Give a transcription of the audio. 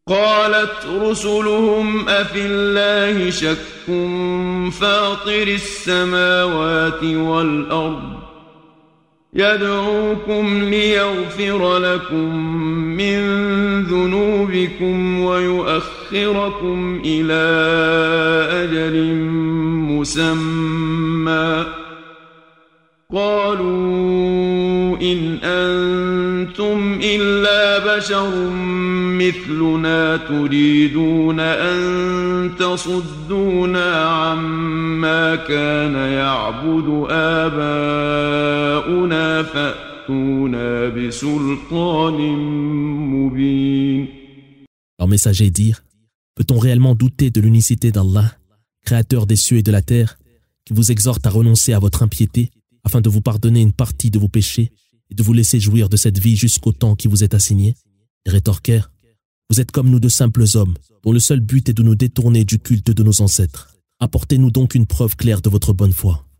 قالت رسلهم أفي الله شك فاطر السماوات والأرض يدعوكم ليغفر لكم من ذنوبكم ويؤخركم إلى أجل مسمى قالوا إن أنتم إلا بشر مثلنا تريدون أن تصدونا عما كان يعبد آباؤنا فأتونا بسلطان مبين. Leurs messagers dirent: peut-on réellement douter de l'unicité d'Allah, créateur des cieux et de la terre, qui vous exhorte à renoncer à votre impiété afin de vous pardonner une partie de vos péchés et de vous laisser jouir de cette vie jusqu'au temps qui vous est assigné? Ils rétorquèrent: vous êtes comme nous de simples hommes, dont le seul but est de nous détourner du culte de nos ancêtres. Apportez-nous donc une preuve claire de votre bonne foi.